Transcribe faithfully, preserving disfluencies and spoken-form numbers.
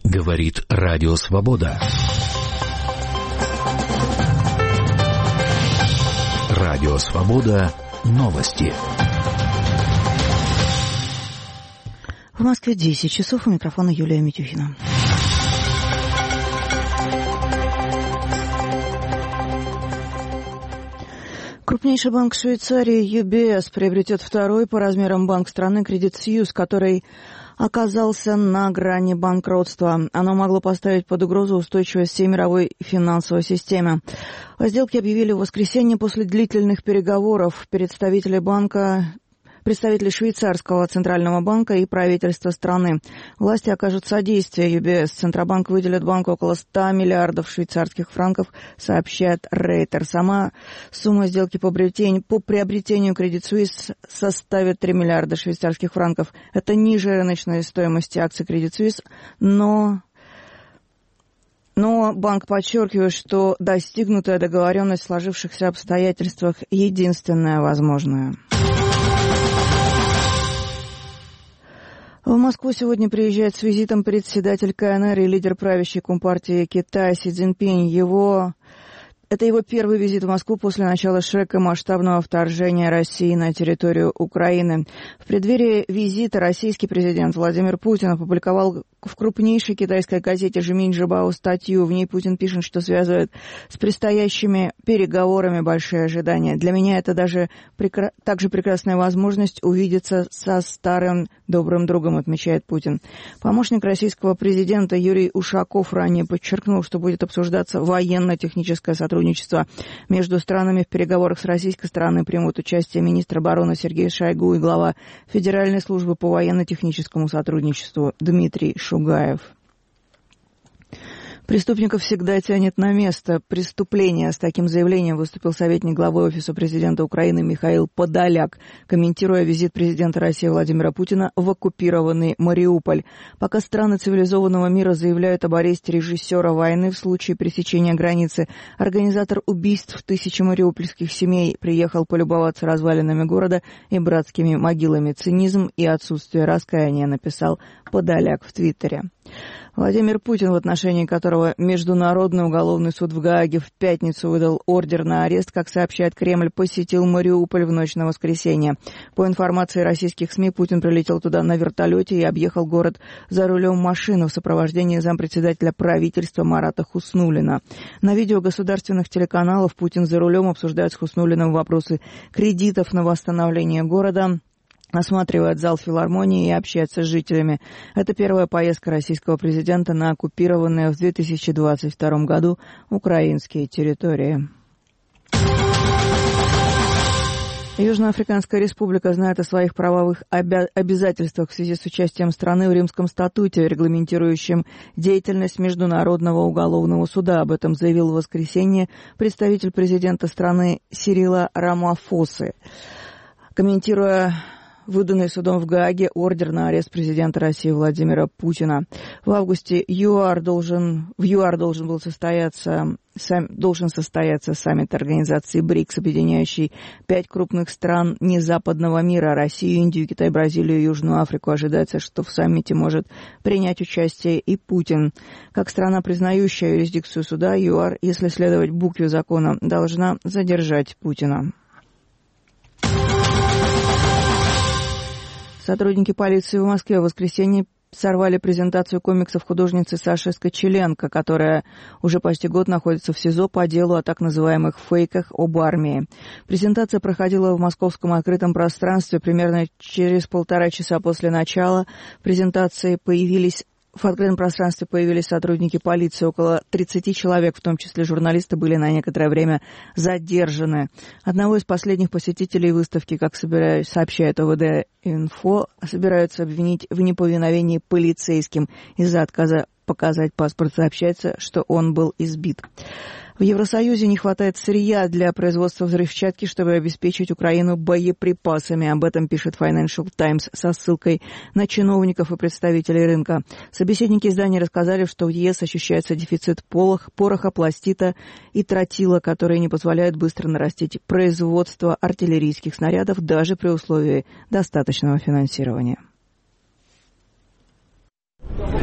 Говорит Радио Свобода. Радио Свобода. Новости. В Москве десять часов. У микрофона Юлия Митюхина. Крупнейший банк Швейцарии ю би эс приобретет второй по размерам банк страны Credit Suisse, который оказался на грани банкротства. Оно могло поставить под угрозу устойчивость всей мировой финансовой системы. О сделке объявили в воскресенье после длительных переговоров. Представители банка... Представители швейцарского центрального банка и правительства страны. Власти окажут содействие ю би эс. Центробанк выделит банку около ста миллиардов швейцарских франков, сообщает Рейтер. Сама сумма сделки по приобретению, по приобретению Credit Suisse составит три миллиарда швейцарских франков. Это ниже рыночной стоимости акций Credit Suisse, но... Но банк подчеркивает, что достигнутая договоренность в сложившихся обстоятельствах единственная возможная. В Москву сегодня приезжает с визитом председатель ка эн эр и лидер правящей Компартии Китая Си Цзиньпинь. Его... Это его первый визит в Москву после начала широкомасштабного вторжения России на территорию Украины. В преддверии визита российский президент Владимир Путин опубликовал в крупнейшей китайской газете «Жиминь Жибао» статью. В ней Путин пишет, что связывает с предстоящими переговорами большие ожидания. Для меня это даже прекра... также прекрасная возможность увидеться со старым добрым другом, отмечает Путин. Помощник российского президента Юрий Ушаков ранее подчеркнул, что будет обсуждаться военно-техническое сотрудничество между странами. В переговорах с российской стороны примут участие министр обороны Сергей Шойгу и глава Федеральной службы по военно-техническому сотрудничеству Дмитрий Шугаев. Преступников всегда тянет на место преступления. С таким заявлением выступил советник главы Офиса президента Украины Михаил Подоляк, комментируя визит президента России Владимира Путина в оккупированный Мариуполь. Пока страны цивилизованного мира заявляют об аресте режиссера войны в случае пересечения границы, организатор убийств тысячи мариупольских семей приехал полюбоваться развалинами города и братскими могилами. Цинизм и отсутствие раскаяния, написал Подоляк в Твиттере. Владимир Путин, в отношении которого Международный уголовный суд в Гааге в пятницу выдал ордер на арест, как сообщает Кремль, посетил Мариуполь в ночь на воскресенье. По информации российских СМИ, Путин прилетел туда на вертолете и объехал город за рулем машины в сопровождении зампредседателя правительства Марата Хуснуллина. На видео государственных телеканалов Путин за рулем обсуждает с Хуснуллиным вопросы кредитов на восстановление города, осматривает зал филармонии и общается с жителями. Это первая поездка российского президента на оккупированные в две тысячи двадцать втором году украинские территории. Южноафриканская республика знает о своих правовых обя- обязательствах в связи с участием страны в Римском статуте, регламентирующем деятельность Международного уголовного суда. Об этом заявил в воскресенье представитель президента страны Сирила Рамафосы, комментируя выданный судом в Гааге ордер на арест президента России Владимира Путина. В августе ЮАР должен, в ЮАР должен был состояться, сам, должен состояться саммит организации БРИКС, объединяющий пять крупных стран незападного мира: Россию, Индию, Китай, Бразилию и Южную Африку. Ожидается, что в саммите может принять участие и Путин. Как страна, признающая юрисдикцию суда, ЮАР, если следовать букве закона, должна задержать Путина. Сотрудники полиции в Москве в воскресенье сорвали презентацию комиксов художницы Саши Скочеленко, которая уже почти год находится в СИЗО по делу о так называемых фейках об армии. Презентация проходила в московском открытом пространстве. Примерно через полтора часа после начала презентации появились В открытом пространстве появились сотрудники полиции. Около тридцати человек, в том числе журналисты, были на некоторое время задержаны. Одного из последних посетителей выставки, как сообщает О В Д Инфо, собираются обвинить в неповиновении полицейским из-за отказа показать паспорт. Сообщается, что он был избит. В Евросоюзе не хватает сырья для производства взрывчатки, чтобы обеспечить Украину боеприпасами. Об этом пишет Financial Times со ссылкой на чиновников и представителей рынка. Собеседники издания рассказали, что в ЕС ощущается дефицит порох, пороха, пластита и тротила, которые не позволяют быстро нарастить производство артиллерийских снарядов даже при условии достаточного финансирования.